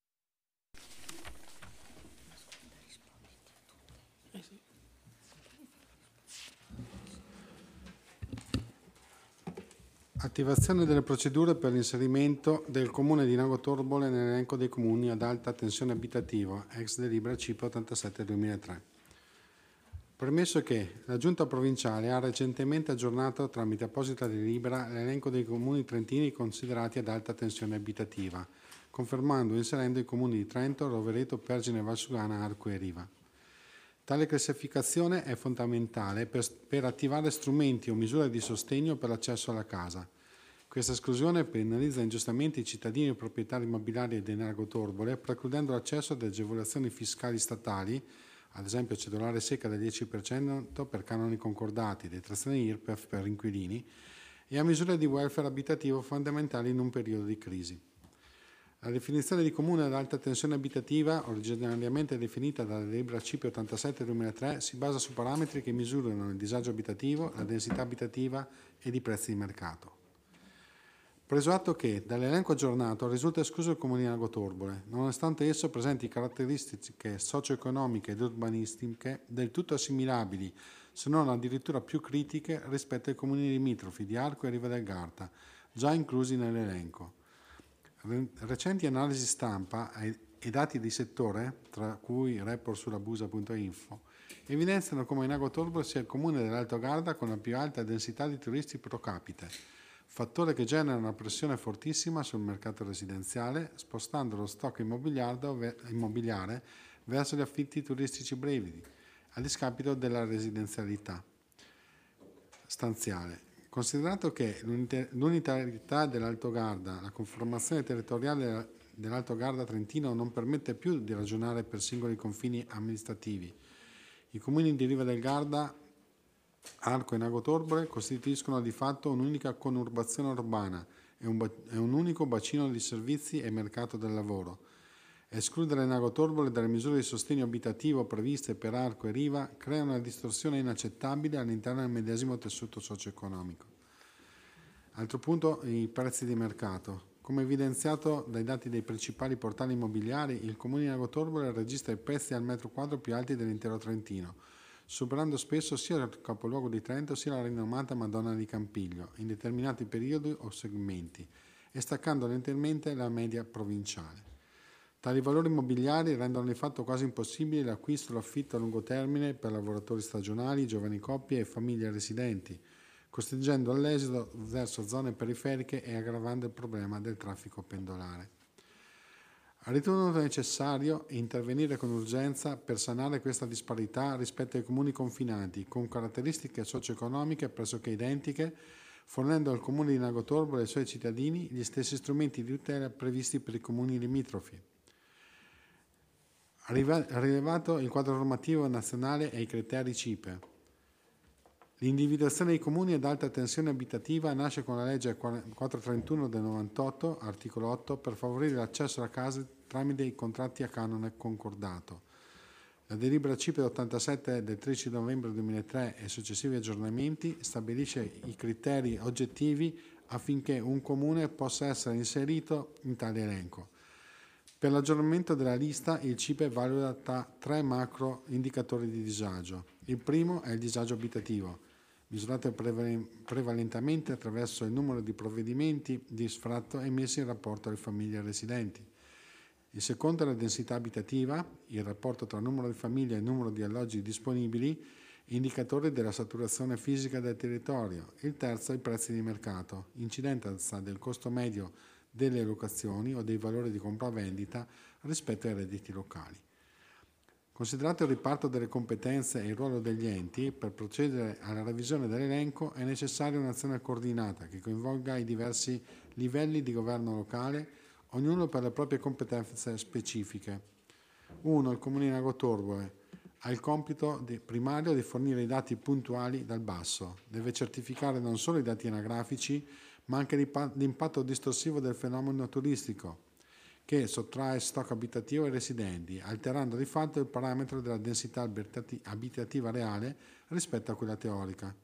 Attivazione delle procedure per l'inserimento del Comune di Nagotorbole nell'elenco dei comuni ad alta tensione abitativa, ex delibera CIPE 87-2003. Premesso che la Giunta provinciale ha recentemente aggiornato tramite apposita delibera l'elenco dei comuni trentini considerati ad alta tensione abitativa, confermando e inserendo i comuni di Trento, Rovereto, Pergine, Valsugana, Arco e Riva. Tale classificazione è fondamentale per attivare strumenti o misure di sostegno per l'accesso alla casa. Questa esclusione penalizza ingiustamente i cittadini e proprietari immobiliari di Nagotorbole, precludendo l'accesso ad agevolazioni fiscali statali, ad esempio cedolare secca del 10% per canoni concordati, detrazioni IRPEF per inquilini, e a misure di welfare abitativo fondamentali in un periodo di crisi. La definizione di comune ad alta tensione abitativa, originariamente definita dalla delibera CIPE 87-2003, si basa su parametri che misurano il disagio abitativo, la densità abitativa ed i prezzi di mercato. Preso atto che dall'elenco aggiornato risulta escluso il comune di Nagotorbole, nonostante esso presenti caratteristiche socio-economiche ed urbanistiche del tutto assimilabili, se non addirittura più critiche rispetto ai comuni limitrofi di Arco e Riva del Garda, già inclusi nell'elenco. Recenti analisi stampa e dati di settore, tra cui report sulla busa.info, evidenziano come Nagotorbole sia il comune dell'Alto Garda con la più alta densità di turisti pro capite, fattore che genera una pressione fortissima sul mercato residenziale, spostando lo stock immobiliare verso gli affitti turistici brevi, a discapito della residenzialità stanziale. Considerato che l'unitarietà dell'Alto Garda, la conformazione territoriale dell'Alto Garda trentino non permette più di ragionare per singoli confini amministrativi, i comuni di Riva del Garda, Arco e Nagotorbole costituiscono di fatto un'unica conurbazione urbana e un unico bacino di servizi e mercato del lavoro. Escludere Nagotorbole dalle misure di sostegno abitativo previste per Arco e Riva crea una distorsione inaccettabile all'interno del medesimo tessuto socio-economico. Altro punto, i prezzi di mercato. Come evidenziato dai dati dei principali portali immobiliari, il comune di Nagotorbole registra i prezzi al metro quadro più alti dell'intero Trentino, superando spesso sia il capoluogo di Trento sia la rinomata Madonna di Campiglio in determinati periodi o segmenti e staccando lentamente la media provinciale. Tali valori immobiliari rendono di fatto quasi impossibile l'acquisto e l'affitto a lungo termine per lavoratori stagionali, giovani coppie e famiglie residenti, costringendo all'esodo verso zone periferiche e aggravando il problema del traffico pendolare. Ha ritenuto necessario intervenire con urgenza per sanare questa disparità rispetto ai comuni confinanti, con caratteristiche socio-economiche pressoché identiche, fornendo al comune di Nagotorbole e ai suoi cittadini gli stessi strumenti di tutela previsti per i comuni limitrofi. Ha rilevato il quadro normativo nazionale e i criteri CIPE. L'individuazione dei comuni ad alta tensione abitativa nasce con la legge 431 del 98, articolo 8, per favorire l'accesso alla casa tramite i contratti a canone concordato. La delibera CIPE 87 del 13 novembre 2003 e successivi aggiornamenti stabilisce i criteri oggettivi affinché un comune possa essere inserito in tale elenco. Per l'aggiornamento della lista il CIPE valuta 3 macro indicatori di disagio. Il primo è il disagio abitativo, misurato prevalentemente attraverso il numero di provvedimenti di sfratto emessi in rapporto alle famiglie residenti. Il secondo è la densità abitativa, il rapporto tra numero di famiglie e numero di alloggi disponibili, indicatore della saturazione fisica del territorio. Il terzo è i prezzi di mercato, incidenza del costo medio delle locazioni o dei valori di compravendita rispetto ai redditi locali. Considerato il riparto delle competenze e il ruolo degli enti, per procedere alla revisione dell'elenco è necessaria un'azione coordinata che coinvolga i diversi livelli di governo locale, ognuno per le proprie competenze specifiche. 1. Il Comune di Nagotorbole ha il compito primario di fornire i dati puntuali dal basso. Deve certificare non solo i dati anagrafici, ma anche l'impatto distorsivo del fenomeno turistico, che sottrae stock abitativo ai residenti, alterando di fatto il parametro della densità abitativa reale rispetto a quella teorica.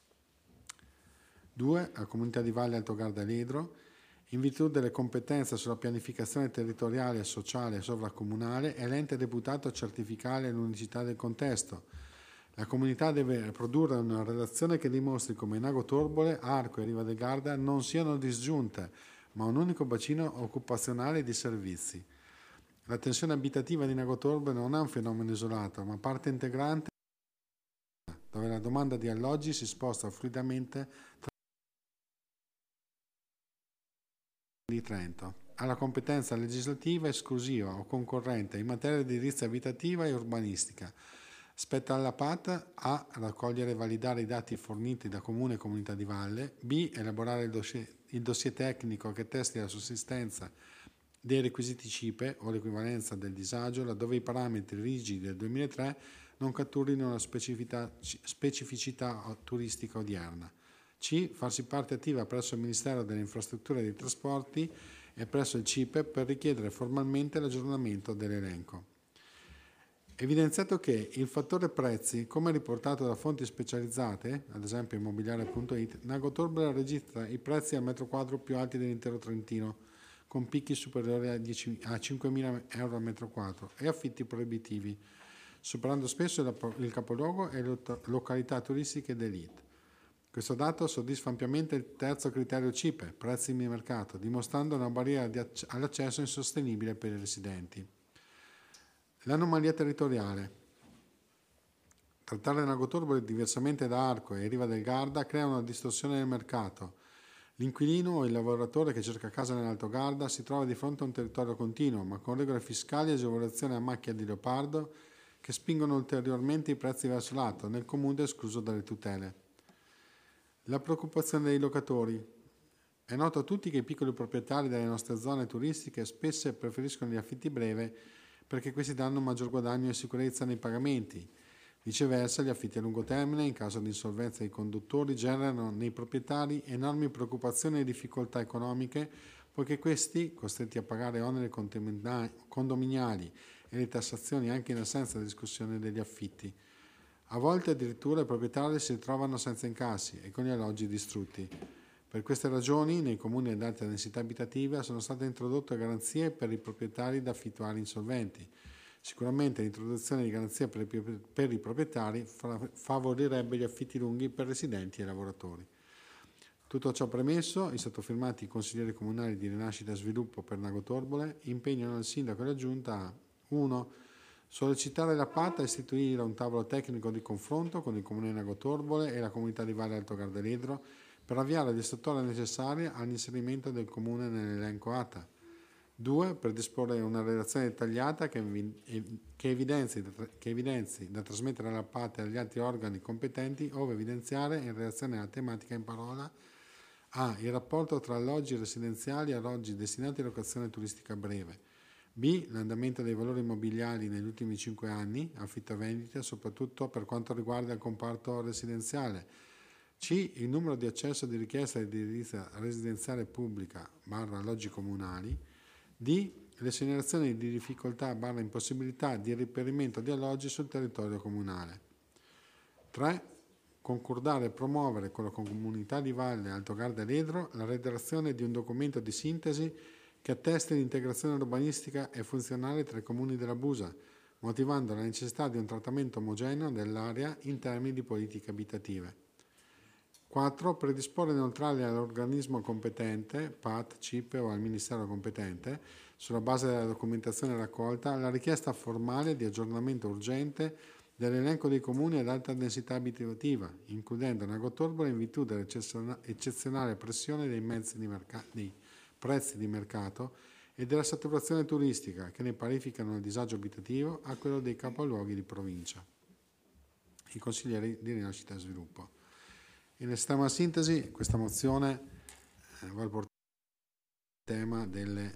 2. La Comunità di Valle Alto Garda Ledro, in virtù delle competenze sulla pianificazione territoriale, sociale e sovracomunale, è l'ente deputato a certificare l'unicità del contesto. La comunità deve produrre una relazione che dimostri come Nago Torbole, Arco e Riva del Garda non siano disgiunte, ma un unico bacino occupazionale di servizi. La tensione abitativa di Nago Torbole non è un fenomeno isolato, ma parte integrante dove la domanda di alloggi si sposta fluidamente tra di Trento. Ha la competenza legislativa esclusiva o concorrente in materia di edilizia abitativa e urbanistica. Spetta alla PAT A. Raccogliere e validare i dati forniti da Comune e Comunità di Valle, B. Elaborare il dossier tecnico che attesti la sussistenza dei requisiti CIPE o l'equivalenza del disagio, laddove i parametri rigidi del 2003 non catturino la specificità turistica odierna. C. Farsi parte attiva presso il Ministero delle Infrastrutture e dei Trasporti e presso il CIPE per richiedere formalmente l'aggiornamento dell'elenco. Evidenziato che il fattore prezzi, come riportato da fonti specializzate, ad esempio immobiliare.it, Nago Torbole registra i prezzi al metro quadro più alti dell'intero Trentino, con picchi superiori a 5.000 euro al metro quadro e affitti proibitivi, superando spesso il capoluogo e le località turistiche d'élite. Questo dato soddisfa ampiamente il terzo criterio CIPE, prezzi di mercato, dimostrando una barriera all'accesso insostenibile per i residenti. L'anomalia territoriale. Trattare Nago Torbole diversamente da Arco e Riva del Garda crea una distorsione del mercato. L'inquilino o il lavoratore che cerca casa nell'Alto Garda si trova di fronte a un territorio continuo, ma con regole fiscali e agevolazioni a macchia di leopardo che spingono ulteriormente i prezzi verso l'alto, nel comune escluso dalle tutele. La preoccupazione dei locatori. È noto a tutti che i piccoli proprietari delle nostre zone turistiche spesso preferiscono gli affitti brevi perché questi danno maggior guadagno e sicurezza nei pagamenti. Viceversa, gli affitti a lungo termine, in caso di insolvenza dei conduttori, generano nei proprietari enormi preoccupazioni e difficoltà economiche, poiché questi, costretti a pagare oneri condominiali e le tassazioni anche in assenza di discussione degli affitti. A volte addirittura i proprietari si ritrovano senza incassi e con gli alloggi distrutti. Per queste ragioni, nei comuni ad alta densità abitativa sono state introdotte garanzie per i proprietari da affittuari insolventi. Sicuramente l'introduzione di garanzie per i proprietari favorirebbe gli affitti lunghi per residenti e lavoratori. Tutto ciò premesso, i sottofirmati consiglieri comunali di Rinascita e Sviluppo per Nago Torbole impegnano il sindaco e la giunta a 1. Sollecitare la PAT a istituire un tavolo tecnico di confronto con il Comune di Nago Torbole e la Comunità di Valle Alto Garda Ledro per avviare l'istruttoria necessaria all'inserimento del Comune nell'elenco ATA. 2. Predisporre una relazione dettagliata che evidenzi da trasmettere alla PAT e agli altri organi competenti, ove evidenziare in relazione alla tematica in parola A. Il rapporto tra alloggi residenziali e alloggi destinati a locazione turistica breve. B. L'andamento dei valori immobiliari negli ultimi 5 anni, affitto-vendite, soprattutto per quanto riguarda il comparto residenziale. C. Il numero di accesso di richiesta di edilizia residenziale pubblica / alloggi comunali. D. Le segnalazioni di difficoltà / impossibilità di reperimento di alloggi sul territorio comunale. 3. Concordare e promuovere con la Comunità di Valle Alto Garda Ledro la redazione di un documento di sintesi che attesti l'integrazione urbanistica e funzionale tra i comuni della Busa, motivando la necessità di un trattamento omogeneo dell'area in termini di politiche abitative. 4. Predisporre inoltre all'organismo competente, PAT, CIPE o al Ministero competente, sulla base della documentazione raccolta, la richiesta formale di aggiornamento urgente dell'elenco dei comuni ad alta densità abitativa, includendo Nago Torbole in virtù dell'eccezionale pressione dei prezzi di mercato e della saturazione turistica che ne parificano il disagio abitativo a quello dei capoluoghi di provincia. I consiglieri di Rinascita e Sviluppo. In estrema sintesi, questa mozione vuole portare il tema delle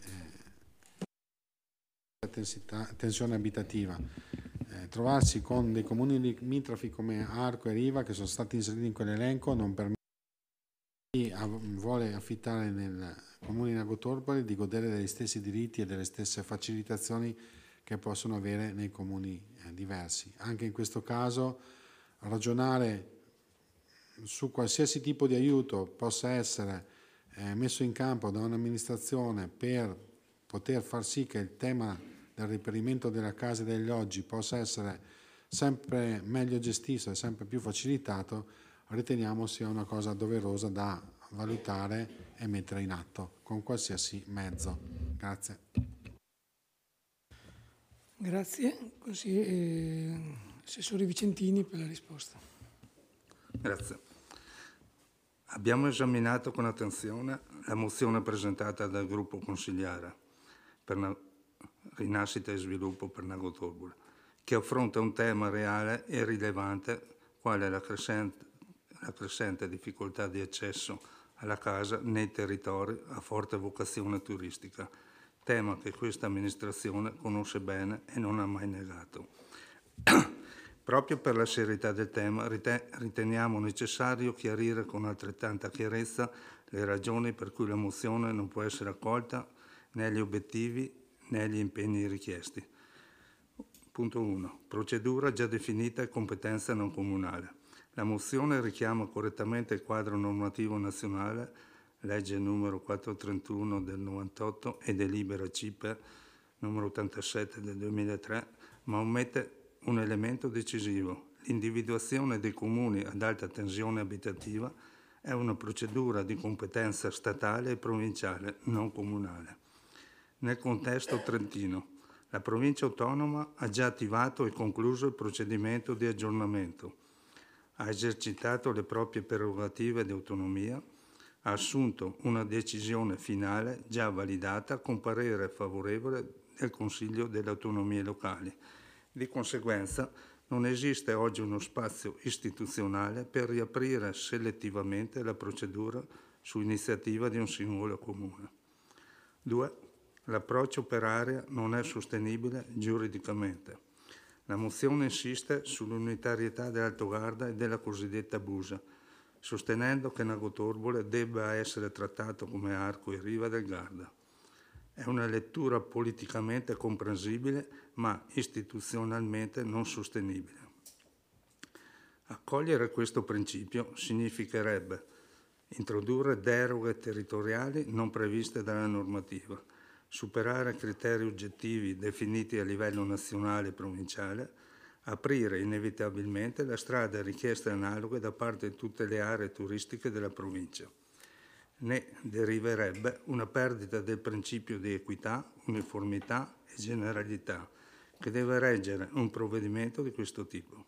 tensione abitativa. Trovarsi con dei comuni limitrofi come Arco e Riva che sono stati inseriti in quell'elenco non permette vuole affittare nel Comune di Lago Torbole di godere degli stessi diritti e delle stesse facilitazioni che possono avere nei comuni diversi. Anche in questo caso ragionare su qualsiasi tipo di aiuto possa essere messo in campo da un'amministrazione per poter far sì che il tema del reperimento della casa e degli alloggi possa essere sempre meglio gestito e sempre più facilitato, riteniamo sia una cosa doverosa da valutare e mettere in atto con qualsiasi mezzo. Grazie. Grazie. Assessore Vicentini per la risposta. Grazie. Abbiamo esaminato con attenzione la mozione presentata dal gruppo consigliare per la rinascita e sviluppo per Lago Torbole, che affronta un tema reale e rilevante quale la crescente difficoltà di accesso alla casa nei territori a forte vocazione turistica, tema che questa amministrazione conosce bene e non ha mai negato. Proprio per la serietà del tema riteniamo necessario chiarire con altrettanta chiarezza le ragioni per cui la mozione non può essere accolta né gli obiettivi né gli impegni richiesti. Punto 1. Procedura già definita e competenza non comunale. La mozione richiama correttamente il quadro normativo nazionale, legge numero 431 del 98 e delibera CIPE numero 87 del 2003, ma omette un elemento decisivo. L'individuazione dei comuni ad alta tensione abitativa è una procedura di competenza statale e provinciale, non comunale. Nel contesto trentino, la provincia autonoma ha già attivato e concluso il procedimento di aggiornamento, ha esercitato le proprie prerogative di autonomia, ha assunto una decisione finale già validata con parere favorevole del Consiglio delle Autonomie Locali. Di conseguenza non esiste oggi uno spazio istituzionale per riaprire selettivamente la procedura su iniziativa di un singolo comune. 2. L'approccio per area non è sostenibile giuridicamente. La mozione insiste sull'unitarietà dell'Altogarda e della cosiddetta Busa, sostenendo che Lago Torbole debba essere trattato come arco e riva del Garda. È una lettura politicamente comprensibile, ma istituzionalmente non sostenibile. Accogliere questo principio significherebbe introdurre deroghe territoriali non previste dalla normativa, superare criteri oggettivi definiti a livello nazionale e provinciale, aprire inevitabilmente la strada a richieste analoghe da parte di tutte le aree turistiche della provincia. Ne deriverebbe una perdita del principio di equità, uniformità e generalità che deve reggere un provvedimento di questo tipo.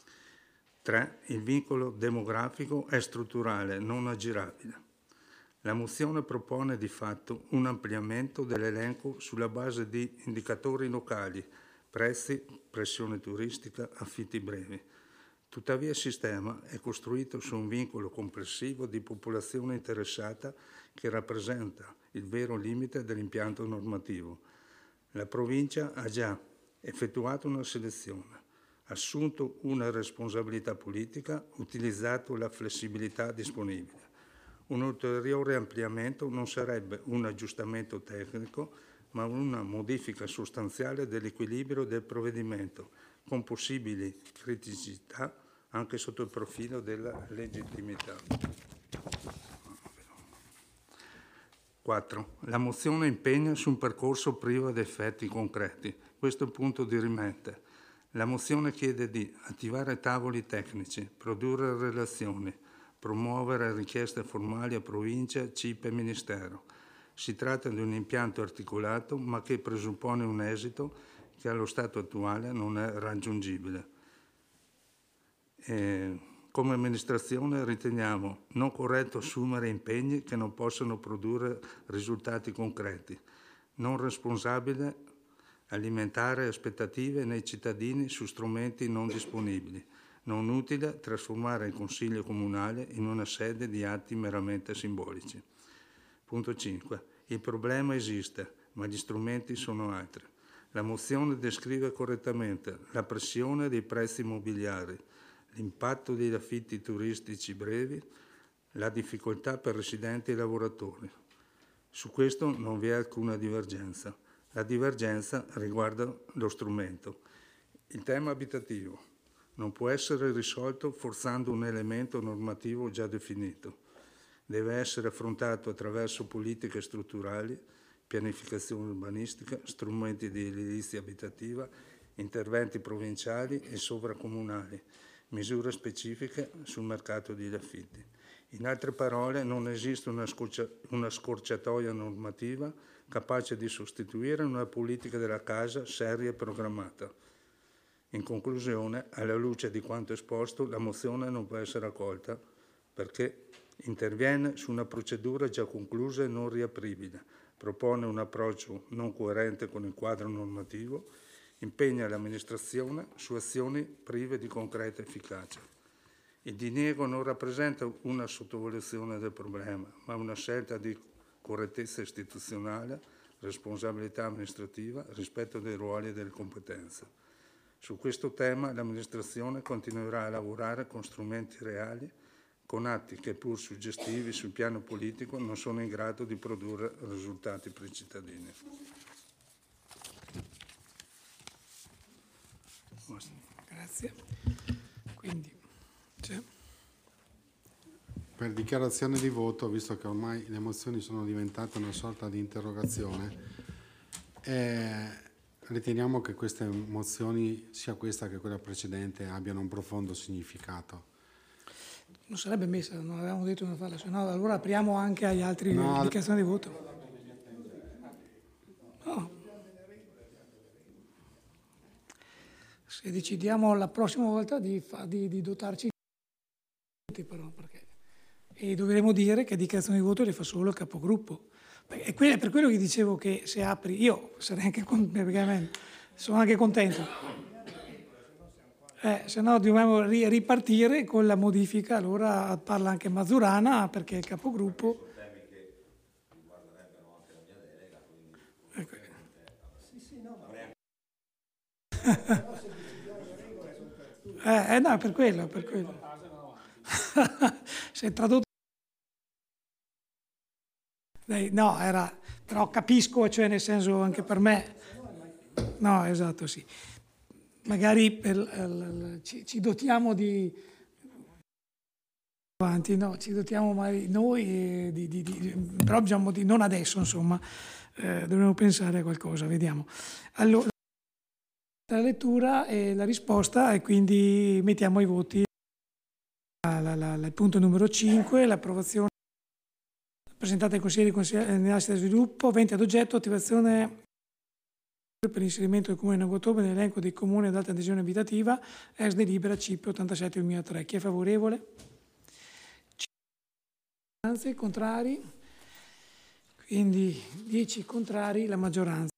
3. Il vincolo demografico è strutturale, non aggirabile. La mozione propone di fatto un ampliamento dell'elenco sulla base di indicatori locali, prezzi, pressione turistica, affitti brevi. Tuttavia il sistema è costruito su un vincolo complessivo di popolazione interessata che rappresenta il vero limite dell'impianto normativo. La provincia ha già effettuato una selezione, assunto una responsabilità politica, utilizzato la flessibilità disponibile. Un ulteriore ampliamento non sarebbe un aggiustamento tecnico, ma una modifica sostanziale dell'equilibrio del provvedimento, con possibili criticità anche sotto il profilo della legittimità. 4. La mozione impegna su un percorso privo di effetti concreti. Questo è il punto dirimente. La mozione chiede di attivare tavoli tecnici, produrre relazioni, promuovere richieste formali a provincia, CIP e Ministero. Si tratta di un impianto articolato, ma che presuppone un esito che allo stato attuale non è raggiungibile. Come amministrazione riteniamo non corretto assumere impegni che non possono produrre risultati concreti, non responsabile alimentare aspettative nei cittadini su strumenti non disponibili, non utile trasformare il Consiglio Comunale in una sede di atti meramente simbolici. Punto 5. Il problema esiste, ma gli strumenti sono altri. La mozione descrive correttamente la pressione dei prezzi immobiliari, l'impatto degli affitti turistici brevi, la difficoltà per residenti e lavoratori. Su questo non vi è alcuna divergenza. La divergenza riguarda lo strumento. Il tema abitativo non può essere risolto forzando un elemento normativo già definito. Deve essere affrontato attraverso politiche strutturali, pianificazione urbanistica, strumenti di edilizia abitativa, interventi provinciali e sovracomunali, misure specifiche sul mercato degli affitti. In altre parole, non esiste una scorciatoia normativa capace di sostituire una politica della casa seria e programmata. In conclusione, alla luce di quanto esposto, la mozione non può essere accolta perché interviene su una procedura già conclusa e non riapribile, propone un approccio non coerente con il quadro normativo, impegna l'amministrazione su azioni prive di concreta efficacia. Il diniego non rappresenta una sottovalutazione del problema, ma una scelta di correttezza istituzionale, responsabilità amministrativa, rispetto dei ruoli e delle competenze. Su questo tema l'amministrazione continuerà a lavorare con strumenti reali, con atti che pur suggestivi sul piano politico non sono in grado di produrre risultati per i cittadini. Grazie. Quindi, per dichiarazione di voto, visto che ormai le mozioni sono diventate una sorta di interrogazione, riteniamo che queste mozioni, sia questa che quella precedente, abbiano un profondo significato. Non sarebbe messa, non avevamo detto di non farla, se no allora apriamo anche agli altri dichiarazioni di voto. No. Se decidiamo la prossima volta di dotarci di però, perché e dovremo dire che dichiarazioni di voto le fa solo il capogruppo. E per quello che dicevo che se apri, io sarei anche sono anche contento. Se no dobbiamo ripartire con la modifica, allora parla anche Mazzurana perché è il capogruppo. Ecco. No, per quello. Si è tradotto. No, però capisco, cioè nel senso anche per me. No, esatto, sì. Magari ci dotiamo di avanti, no, ci dotiamo magari noi, però diciamo non adesso, insomma, dovremmo pensare a qualcosa, vediamo. Allora, la lettura e la risposta e quindi mettiamo ai voti il punto numero 5, l'approvazione presentata ai consigli di nascita e sviluppo, avente ad oggetto attivazione per l'inserimento del Comune di Nagotorbe nell'elenco dei comuni ad alta adesione abitativa, ex delibera CIP 87-2003. Chi è favorevole? Contrari? Quindi 10 contrari, la maggioranza.